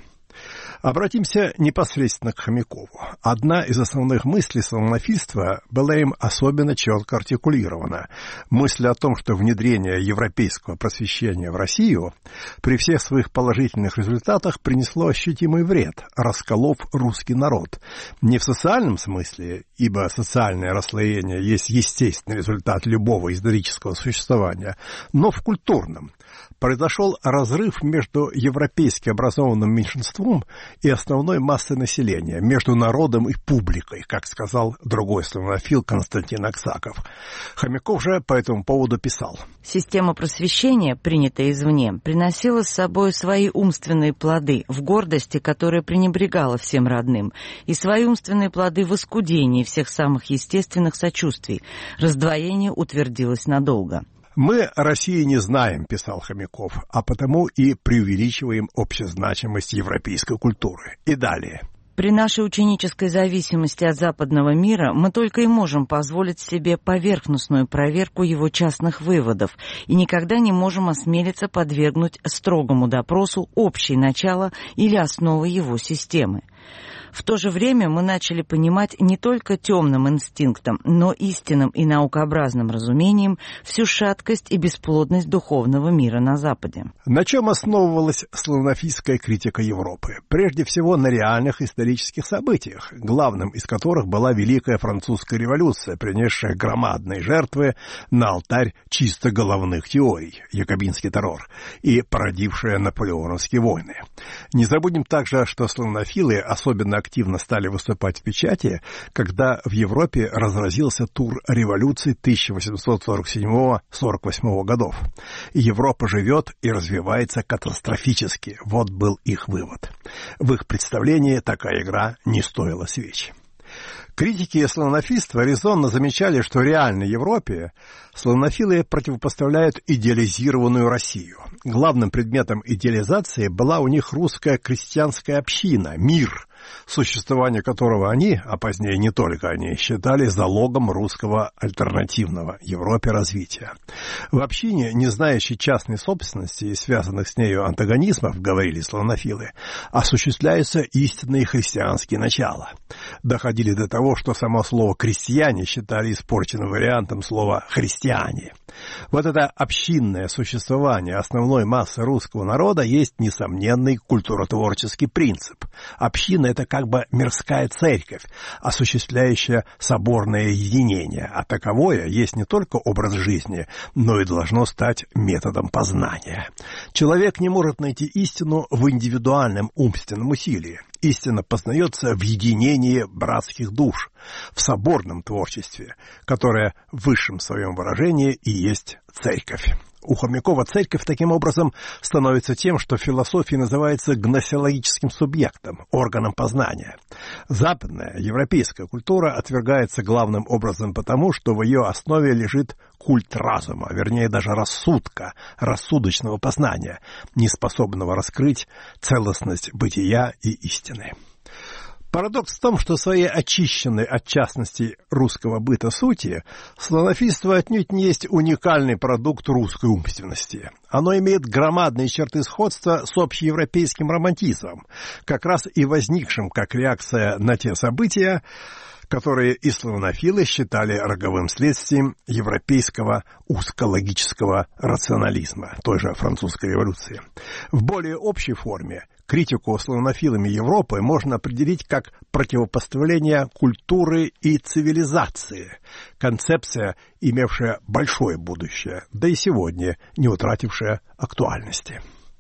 Обратимся непосредственно к Хомякову. Одна из основных мыслей славянофильства была им особенно четко артикулирована. Мысль о том, что внедрение европейского просвещения в Россию при всех своих положительных результатах принесло ощутимый вред, расколов русский народ. Не в социальном смысле, ибо социальное расслоение есть естественный результат любого исторического существования, но в культурном. Произошел разрыв между европейски образованным меньшинством и основной массой населения, между народом и публикой, как сказал другой славянофил Константин Аксаков. Хомяков же по этому поводу писал: «Система просвещения, принятая извне, приносила с собой свои умственные плоды в гордости, которая пренебрегала всем родным, и свои умственные плоды в искудении всех самых естественных сочувствий. Раздвоение утвердилось надолго». «Мы России не знаем», — писал Хомяков, «а потому и преувеличиваем общезначимость европейской культуры». И далее. «При нашей ученической зависимости от западного мира мы только и можем позволить себе поверхностную проверку его частных выводов и никогда не можем осмелиться подвергнуть строгому допросу общие начала или основы его системы. В то же время мы начали понимать не только темным инстинктом, но истинным и наукообразным разумением всю шаткость и бесплодность духовного мира на Западе». На чем основывалась славянофильская критика Европы? Прежде всего на реальных исторических событиях, главным из которых была Великая Французская революция, принесшая громадные жертвы на алтарь чисто головных теорий, якобинский террор, и породившая наполеоновские войны. Не забудем также, что славянофилы особенно активно стали выступать в печати, когда в Европе разразился тур революций тысяча восемьсот сорок седьмого — сорок восьмого годов. Европа живет и развивается катастрофически. Вот был их вывод. В их представлении такая игра не стоила свеч. Критики славянофильства резонно замечали, что реальной Европе славянофилы противопоставляют идеализированную Россию. Главным предметом идеализации была у них русская крестьянская община, мир, существование которого они, а позднее не только они, считали залогом русского альтернативного Европе развития. В общине, не знающей частной собственности и связанных с нею антагонизмов, говорили славянофилы, осуществляются истинные христианские начала. Доходили до того, что само слово «крестьяне» считали испорченным вариантом слова «христиане». Вот это общинное существование основной массы русского народа есть несомненный культуротворческий принцип. Община — это как бы мирская церковь, осуществляющая соборное единение, а таковое есть не только образ жизни, но и должно стать методом познания. Человек не может найти истину в индивидуальном умственном усилии. Истина познается в единении братских душ, в соборном творчестве, которое в высшем своем выражении и есть церковь. У Хомякова церковь таким образом становится тем, что в философии называется гносеологическим субъектом, органом познания. Западная, европейская культура отвергается главным образом потому, что в ее основе лежит культ разума, вернее даже рассудка, рассудочного познания, неспособного раскрыть целостность бытия и истины. Парадокс в том, что своей очищенной от частностей русского быта сути славянофильство отнюдь не есть уникальный продукт русской умственности. Оно имеет громадные черты сходства с общеевропейским романтизмом, как раз и возникшим как реакция на те события, которые и славянофилы считали роговым следствием европейского узкологического рационализма, той же французской революции. В более общей форме критику славянофилами Европы можно определить как противопоставление культуры и цивилизации, концепция, имевшая большое будущее, да и сегодня не утратившая актуальности.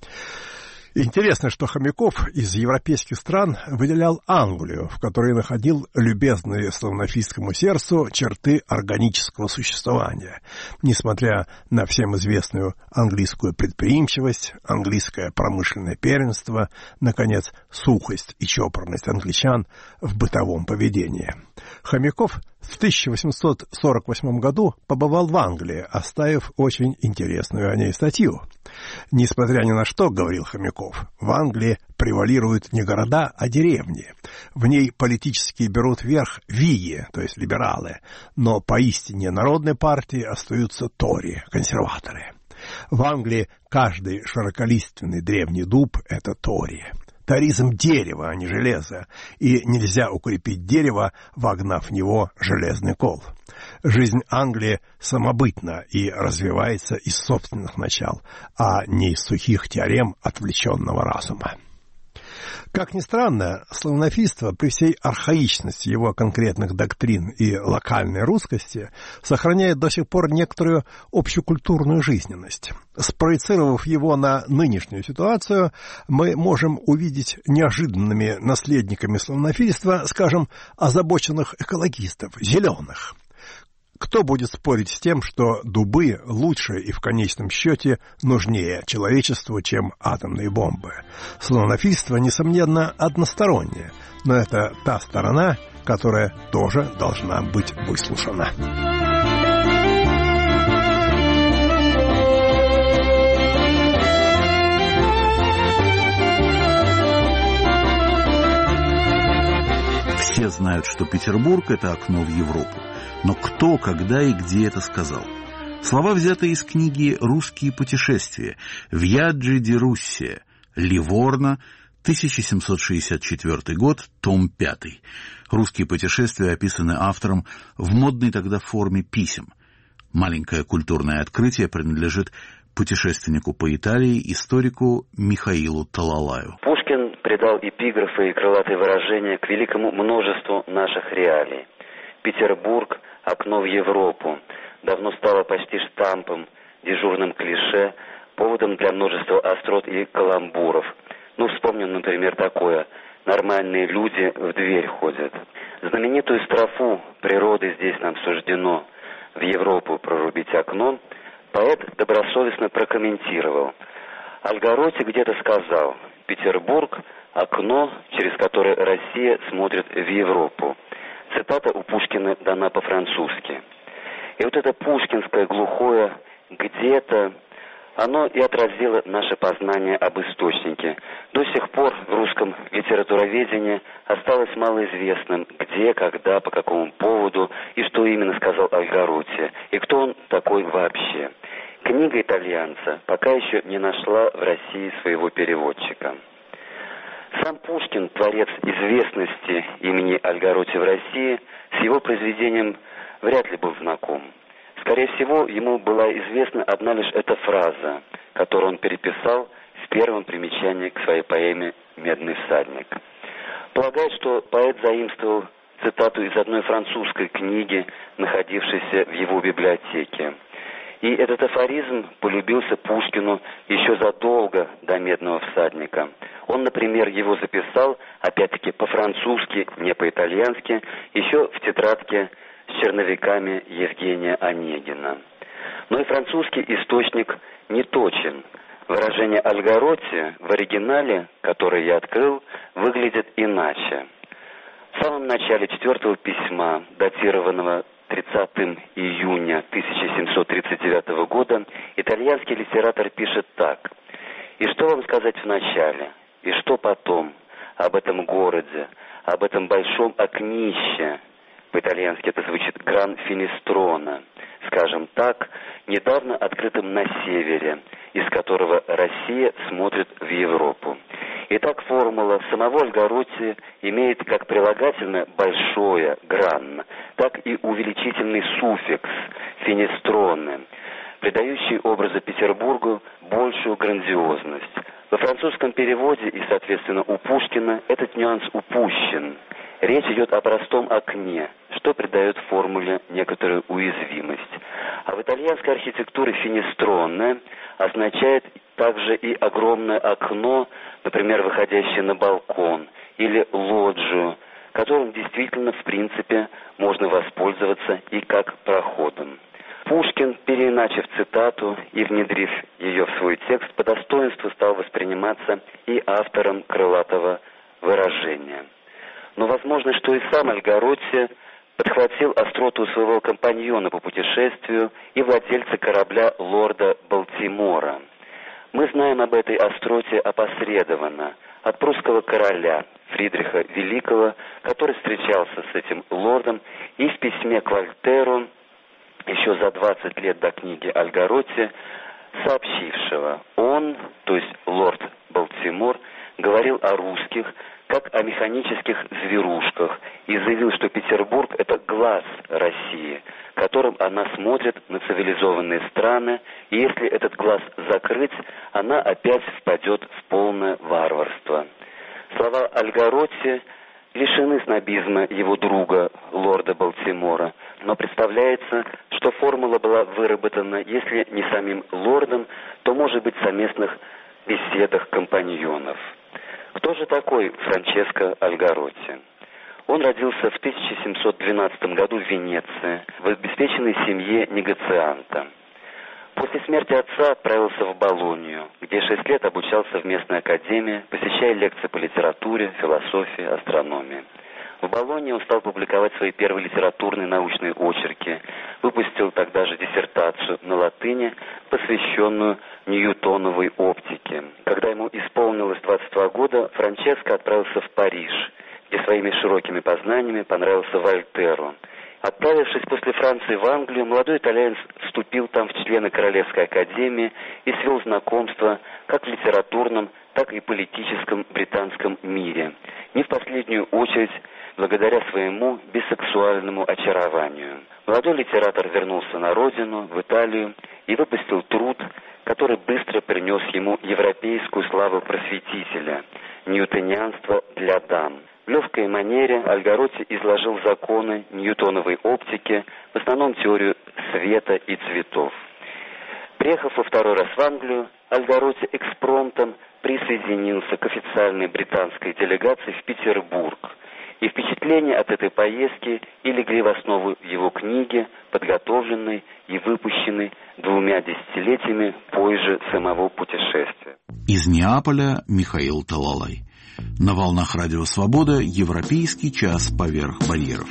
Интересно, что Хомяков из европейских стран выделял Англию, в которой находил любезные славянофильскому сердцу черты органического существования. Несмотря на всем известную английскую предприимчивость, английское промышленное первенство, наконец, сухость и чопорность англичан в бытовом поведении. Хомяков в тысяча восемьсот сорок восьмом году побывал в Англии, оставив очень интересную о ней статью. Несмотря ни на что, говорил Хомяков, в Англии превалируют не города, а деревни. В ней политически берут верх вии, то есть либералы, но поистине народной партии остаются тори, консерваторы. В Англии каждый широколиственный древний дуб – это тори. Торизм – дерево, а не железо, и нельзя укрепить дерево, вогнав в него железный кол. Жизнь Англии самобытна и развивается из собственных начал, а не из сухих теорем отвлеченного разума. Как ни странно, славянофильство при всей архаичности его конкретных доктрин и локальной русскости сохраняет до сих пор некоторую общекультурную жизненность. Спроецировав его на нынешнюю ситуацию, мы можем увидеть неожиданными наследниками славянофильства, скажем, озабоченных экологистов, зеленых. Кто будет спорить с тем, что дубы лучше и в конечном счете нужнее человечеству, чем атомные бомбы? Славянофильство, несомненно, одностороннее, но это та сторона, которая тоже должна быть выслушана. Все знают, что Петербург – это окно в Европу. Но кто, когда и где это сказал? Слова взяты из книги «Русские путешествия» Вьяджи ди Руссия, Ливорно, тысяча семьсот шестьдесят четвёртый год, том пятый. «Русские путешествия» описаны автором в модной тогда форме писем. Маленькое культурное открытие принадлежит путешественнику по Италии, историку Михаилу Талалаю. Пушкин придал эпиграфы и крылатые выражения к великому множеству наших реалий. Петербург – окно в Европу, давно стало почти штампом, дежурным клише, поводом для множества острот и каламбуров. Ну, вспомним, например, такое: «Нормальные люди в дверь ходят». Знаменитую строфу «Природы здесь нам суждено в Европу прорубить окно» поэт добросовестно прокомментировал. Альгароти где-то сказал: «Петербург – окно, через которое Россия смотрит в Европу». Цитата у Пушкина дана по-французски. И вот это пушкинское глухое «где-то», оно и отразило наше познание об источнике. До сих пор в русском литературоведении осталось малоизвестным, где, когда, по какому поводу и что именно сказал Альгароти, и кто он такой вообще. Книга итальянца пока еще не нашла в России своего переводчика. Сам Пушкин, творец известности имени Альгароти в России, с его произведением вряд ли был знаком. Скорее всего, ему была известна одна лишь эта фраза, которую он переписал в первом примечании к своей поэме «Медный всадник». Полагает, что поэт заимствовал цитату из одной французской книги, находившейся в его библиотеке. И этот афоризм полюбился Пушкину еще задолго до «Медного всадника». Он, например, его записал, опять-таки по-французски, не по-итальянски, еще в тетрадке с черновиками Евгения Онегина. Но и французский источник не точен. Выражение Альгароти в оригинале, которое я открыл, выглядит иначе. В самом начале четвертого письма, датированного тридцатого июня тысяча семьсот тридцать девятого года, итальянский литератор пишет так: «И что вам сказать в начале, и что потом об этом городе, об этом большом окнище. По-итальянски это звучит «Гран Финестрона», скажем так, недавно открытым на севере, из которого Россия смотрит в Европу. Итак, формула самого Альгаротти имеет как прилагательное «большое» «гран», так и увеличительный суффикс «финестроне», придающий образу Петербургу большую грандиозность. Во французском переводе и, соответственно, у Пушкина этот нюанс упущен. Речь идет о простом окне, что придает формуле некоторую уязвимость. А в итальянской архитектуре «финестроне» означает также и огромное окно, например, выходящее на балкон, или лоджию, которым действительно, в принципе, можно воспользоваться и как проходом. Пушкин, переиначив цитату и внедрив ее в свой текст, по достоинству стал восприниматься и автором крылатого выражения. Но возможно, что и сам Альгаротти подхватил остроту своего компаньона по путешествию и владельца корабля лорда Балтимора. Мы знаем об этой остроте опосредованно от прусского короля Фридриха Великого, который встречался с этим лордом, и в письме к Вольтеру еще за двадцать лет до книги Альгаротти, сообщившего: он, то есть лорд Балтимор, говорил о русских как о механических зверушках и заявил, что Петербург — это глаз России, которым она смотрит на цивилизованные страны, и если этот глаз закрыть, она опять впадет в полное варварство. Слова Альгаротти лишены снобизма его друга, лорда Балтимора, но представляется, что формула была выработана, если не самим лордом, то, может быть, в совместных беседах компаньонов. Кто же такой Франческо Альгаротти? Он родился в тысяча семьсот двенадцатом году в Венеции, в обеспеченной семье негоцианта. После смерти отца отправился в Болонью, где шесть лет обучался в местной академии, посещая лекции по литературе, философии, астрономии. В Болонье он стал публиковать свои первые литературные научные очерки, выпустил тогда же диссертацию на латыни, посвященную ньютоновой оптике. Когда ему исполнилось двадцать два года, Франческо отправился в Париж, где своими широкими познаниями понравился Вольтеру. Отправившись после Франции в Англию, молодой итальянец вступил там в члены Королевской академии и свел знакомства как в литературном, так и политическом британском мире. Не в последнюю очередь благодаря своему бисексуальному очарованию. Молодой литератор вернулся на родину, в Италию, и выпустил труд, который быстро принес ему европейскую славу просветителя «Ньютонианство для дам». В легкой манере Альгаротти изложил законы ньютоновой оптики, в основном теорию света и цветов. Приехав во второй раз в Англию, Альгаротти экспромтом присоединился к официальной британской делегации в Петербург, и впечатления от этой поездки и легли в основу его книги, подготовленной и выпущенной двумя десятилетиями позже самого путешествия. Из Неаполя Михаил Талалай. На волнах Радио Свобода «Европейский час поверх барьеров».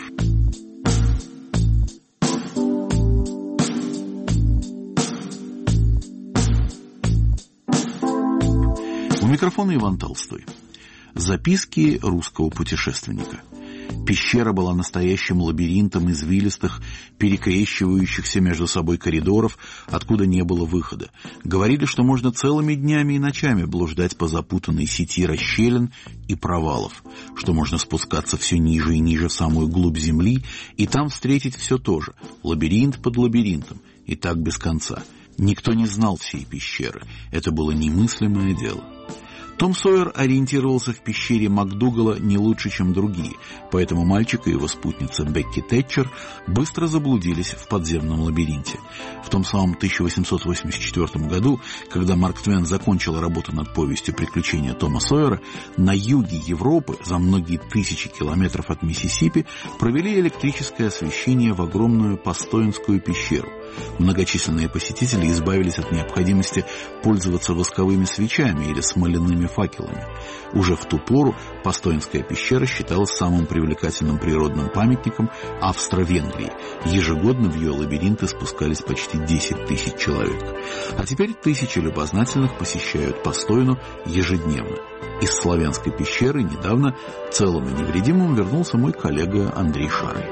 У микрофона Иван Толстой. Записки русского путешественника. Пещера была настоящим лабиринтом извилистых, перекрещивающихся между собой коридоров, откуда не было выхода. Говорили, что можно целыми днями и ночами блуждать по запутанной сети расщелин и провалов, что можно спускаться все ниже и ниже в самую глубь земли, и там встретить все то же, лабиринт под лабиринтом, и так без конца. Никто не знал всей пещеры, это было немыслимое дело. Том Сойер ориентировался в пещере МакДугала не лучше, чем другие, поэтому мальчик и его спутница Бекки Тэтчер быстро заблудились в подземном лабиринте. В том самом тысяча восемьсот восемьдесят четвёртом году, когда Марк Твен закончил работу над повестью «Приключения Тома Сойера», на юге Европы, за многие тысячи километров от Миссисипи, провели электрическое освещение в огромную Постоянскую пещеру. Многочисленные посетители избавились от необходимости пользоваться восковыми свечами или смоляными факелами. Уже в ту пору Постойнская пещера считалась самым привлекательным природным памятником Австро-Венгрии. Ежегодно в ее лабиринты спускались почти десять тысяч человек. А теперь тысячи любознательных посещают Постойну ежедневно. Из Славянской пещеры недавно целым и невредимым вернулся мой коллега Андрей Шарый.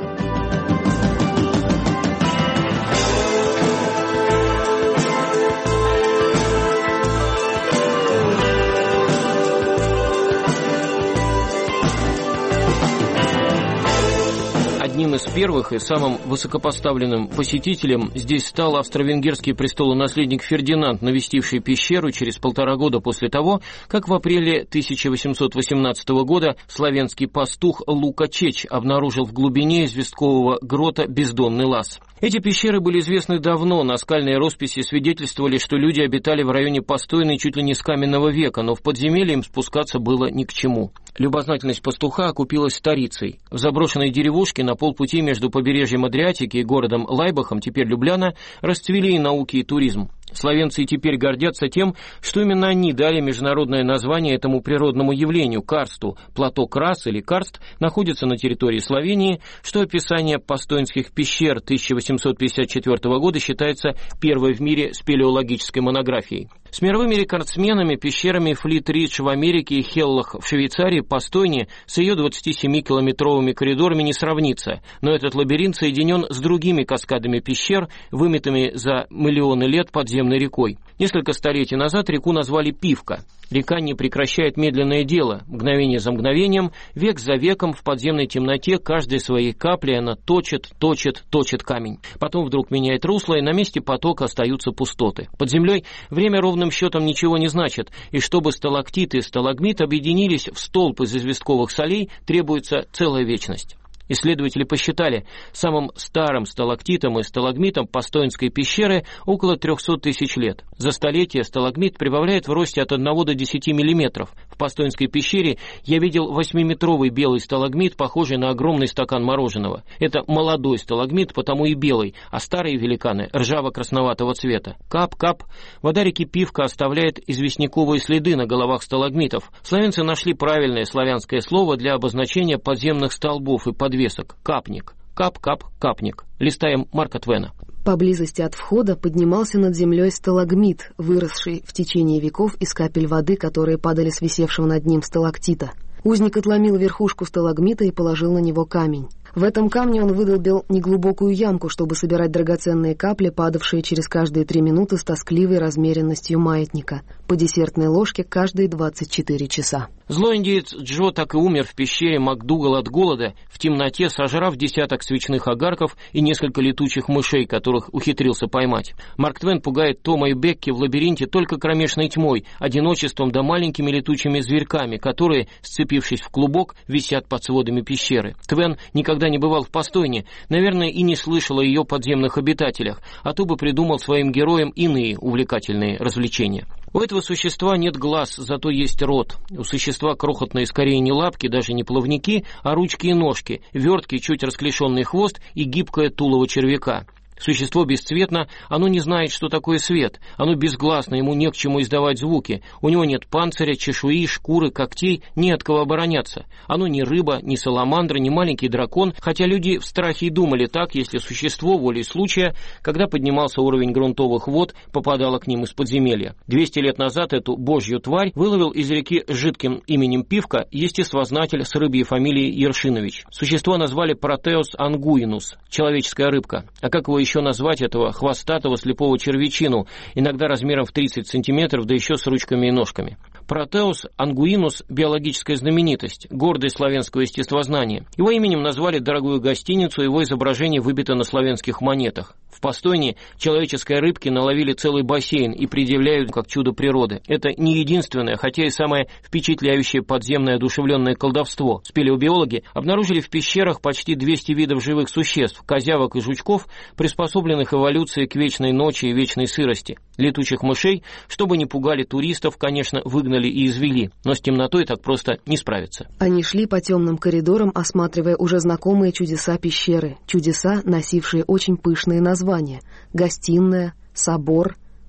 Одним из первых и самым высокопоставленным посетителем здесь стал австро-венгерский престолонаследник Фердинанд, навестивший пещеру через полтора года после того, как в апреле тысяча восемьсот восемнадцатого года славянский пастух Лука Чеч обнаружил в глубине известкового грота бездонный лаз. Эти пещеры были известны давно, наскальные росписи свидетельствовали, что люди обитали в районе Постойной чуть ли не с каменного века, но в подземелье им спускаться было ни к чему. Любознательность пастуха окупилась старицей. В заброшенной деревушке на полпути между побережьем Адриатики и городом Лайбахом, теперь Любляна, расцвели и науки, и туризм. Славянцы теперь гордятся тем, что именно они дали международное название этому природному явлению – карсту. Плато Крас или Карст находится на территории Словении, что описание постойнских пещер тысяча восемьсот пятьдесят четвёртого года считается первой в мире спелеологической монографией. С мировыми рекордсменами, пещерами Флит-Ридж в Америке и Хеллах в Швейцарии Постойне с ее двадцатисемикилометровыми коридорами не сравнится, но этот лабиринт соединен с другими каскадами пещер, вымытыми за миллионы лет подземной рекой. Несколько столетий назад реку назвали Пивка. Река не прекращает медленное дело. Мгновение за мгновением, век за веком в подземной темноте каждой своей каплей она точит, точит, точит камень. Потом вдруг меняет русло, и на месте потока остаются пустоты. Под землей время ровным счетом ничего не значит, и чтобы сталактит и сталагмит объединились в столб из известковых солей, требуется целая вечность. Исследователи посчитали, самым старым сталактитом и сталагмитом Постойнской пещеры около трехсот тысяч лет. За столетие сталагмит прибавляет в росте от одного до десяти миллиметров. В Постойнской пещере я видел восьмиметровый белый сталагмит, похожий на огромный стакан мороженого. Это молодой сталагмит, потому и белый, а старые великаны ржаво-красноватого цвета. Кап-кап. Вода реки Пивка оставляет известняковые следы на головах сталагмитов. Славянцы нашли правильное славянское слово для обозначения подземных столбов и подвесок. Капник. Кап-кап-капник. Листаем Марка Твена. Поблизости от входа поднимался над землей сталагмит, выросший в течение веков из капель воды, которые падали с висевшего над ним сталактита. Узник отломил верхушку сталагмита и положил на него камень. В этом камне он выдолбил неглубокую ямку, чтобы собирать драгоценные капли, падавшие через каждые три минуты с тоскливой размеренностью маятника, по десертной ложке каждые двадцать четыре часа. Злой индеец Джо так и умер в пещере МакДугал от голода, в темноте сожрав десяток свечных огарков и несколько летучих мышей, которых ухитрился поймать. Марк Твен пугает Тома и Бекки в лабиринте только кромешной тьмой, одиночеством да маленькими летучими зверьками, которые, сцепившись в клубок, висят под сводами пещеры. Твен никогда не бывал в Постойне, наверное, и не слышал о ее подземных обитателях, а то бы придумал своим героям иные увлекательные развлечения. У этого существа нет глаз, зато есть рот. У существа крохотные скорее не лапки, даже не плавники, а ручки и ножки, верткий, чуть расклешенный хвост и гибкое тулово червяка. Существо бесцветно, оно не знает, что такое свет, оно безгласно, ему не к чему издавать звуки, у него нет панциря, чешуи, шкуры, когтей, не от кого обороняться. Оно не рыба, не саламандра, не маленький дракон, хотя люди в страхе и думали так, если существо волей случая, когда поднимался уровень грунтовых вод, попадало к ним из подземелья. Двести лет назад эту божью тварь выловил из реки с жидким именем Пивка естествознатель с рыбьей фамилией Ершинович. Существо назвали Протеус ангуинус, человеческая рыбка, а как его еще еще назвать этого хвостатого слепого червячину, иногда размером в тридцать сантиметров, да еще с ручками и ножками. Протеус ангуинус – биологическая знаменитость, гордость славянского естествознания. Его именем назвали дорогую гостиницу, его изображение выбито на славянских монетах. В Постойне человеческой рыбки наловили целый бассейн и предъявляют как чудо природы. Это не единственное, хотя и самое впечатляющее подземное одушевленное колдовство. Спелеобиологи обнаружили в пещерах почти двести видов живых существ, козявок и жучков, приспособленных эволюцией к вечной ночи и вечной сырости. Летучих мышей, чтобы не пугали туристов, конечно, выгнали и извели, но с темнотой так просто не справиться. Они шли по темным коридорам, осматривая уже знакомые чудеса пещеры, чудеса, носившие очень пышные названия: гостиная, собор,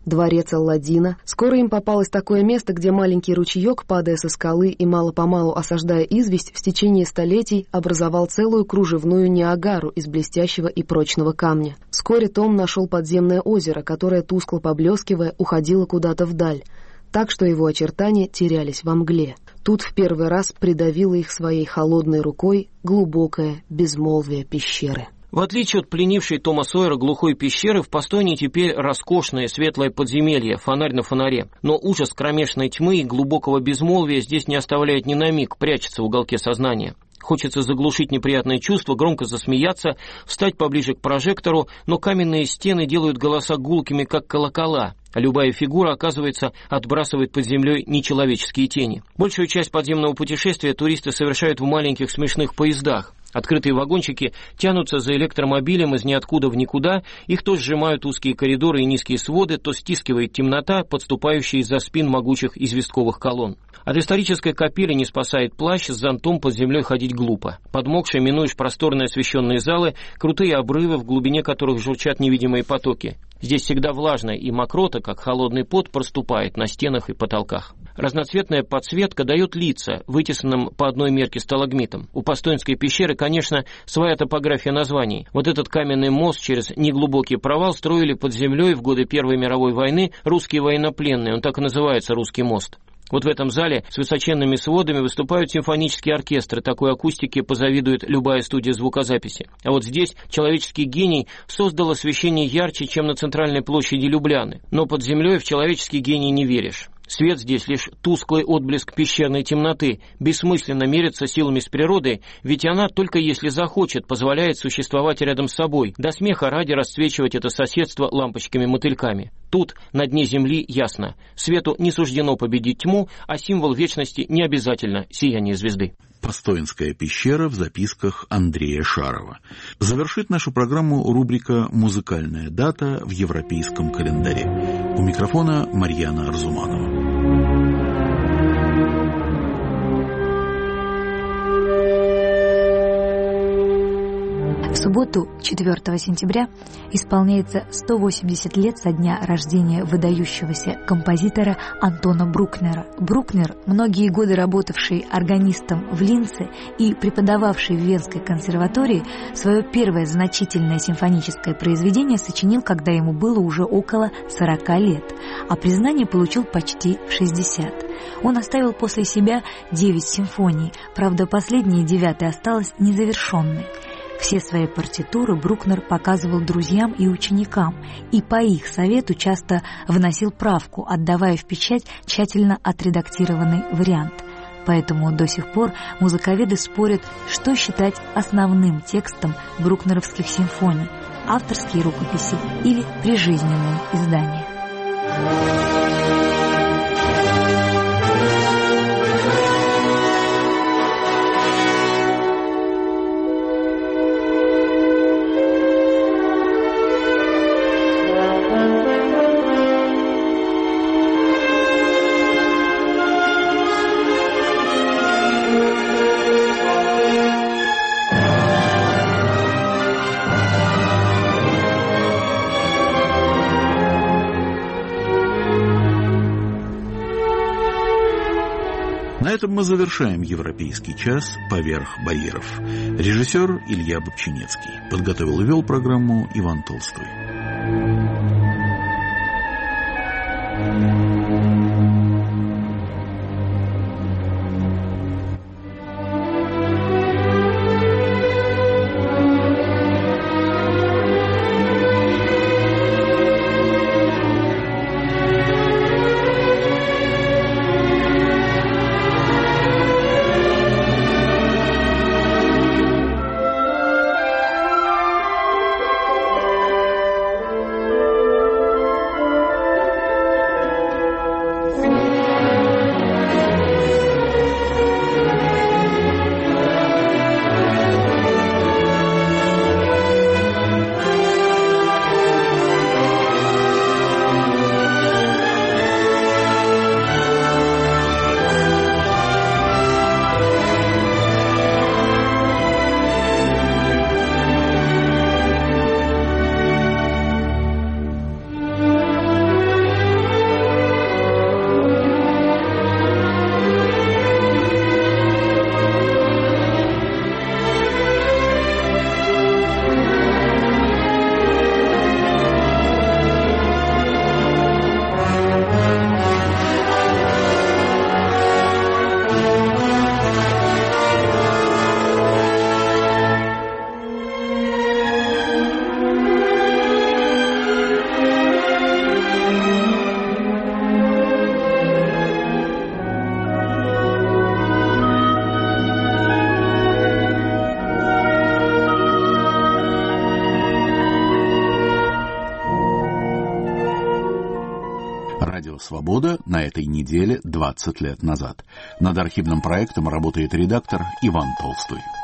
дворец Алладина. Скоро им попалось такое место, где маленький ручеек, падая со скалы и мало-помалу осаждая известь, в течение столетий образовал целую кружевную Ниагару из блестящего и прочного камня. Вскоре Том нашел подземное озеро, которое, тускло поблескивая, уходило куда-то вдаль, так что его очертания терялись во мгле. Тут в первый раз придавило их своей холодной рукой глубокое безмолвие пещеры. В отличие от пленившей Тома Сойера глухой пещеры, в Постойне теперь роскошное светлое подземелье, фонарь на фонаре. Но ужас кромешной тьмы и глубокого безмолвия здесь не оставляет ни на миг, прячется в уголке сознания. Хочется заглушить неприятное чувство, громко засмеяться, встать поближе к прожектору, но каменные стены делают голоса гулкими, как колокола, а любая фигура, оказывается, отбрасывает под землей нечеловеческие тени. Большую часть подземного путешествия туристы совершают в маленьких смешных поездах. Открытые вагончики тянутся за электромобилем из ниоткуда в никуда, их то сжимают узкие коридоры и низкие своды, то стискивает темнота, подступающая из-за спин могучих известковых колонн. От исторической капели не спасает плащ, с зонтом под землей ходить глупо. Подмокший минуешь просторные освещенные залы, крутые обрывы, в глубине которых журчат невидимые потоки. Здесь всегда влажно, и мокрота, как холодный пот, проступает на стенах и потолках. Разноцветная подсветка дает лица, вытесанным по одной мерке сталагмитом. У Постойнской пещеры, конечно, своя топография названий. Вот этот каменный мост через неглубокий провал строили под землей в годы Первой мировой войны русские военнопленные, он так и называется «Русский мост». Вот в этом зале с высоченными сводами выступают симфонические оркестры. Такой акустике позавидует любая студия звукозаписи. А вот здесь человеческий гений создал освещение ярче, чем на центральной площади Любляны. Но под землей в человеческий гений не веришь. Свет здесь лишь тусклый отблеск пещерной темноты. Бессмысленно мериться силами с природой, ведь она, только если захочет, позволяет существовать рядом с собой, до смеха ради расцвечивать это соседство лампочками-мотыльками. Тут, на дне земли, ясно. Свету не суждено победить тьму, а символ вечности не обязательно сияние звезды. Постойнская пещера в записках Андрея Шарова. Завершит нашу программу рубрика «Музыкальная дата в европейском календаре». У микрофона Марьяна Арзуманова. В субботу, четвёртого сентября, исполняется сто восемьдесят лет со дня рождения выдающегося композитора Антона Брукнера. Брукнер, многие годы работавший органистом в Линце и преподававший в Венской консерватории, свое первое значительное симфоническое произведение сочинил, когда ему было уже около сорока лет, а признание получил почти в шестьдесят. Он оставил после себя девять симфоний, правда, последняя, девятая, осталась незавершенной. Все свои партитуры Брукнер показывал друзьям и ученикам, и по их совету часто вносил правку, отдавая в печать тщательно отредактированный вариант. Поэтому до сих пор музыковеды спорят, что считать основным текстом брукнеровских симфоний – авторские рукописи или прижизненные издания. На этом мы завершаем «Европейский час» поверх барьеров. Режиссер Илья Бобчинецкий. Подготовил и вел программу Иван Толстой. Радио «Свобода» на этой неделе двадцать лет назад. Над архивным проектом работает редактор Иван Толстой.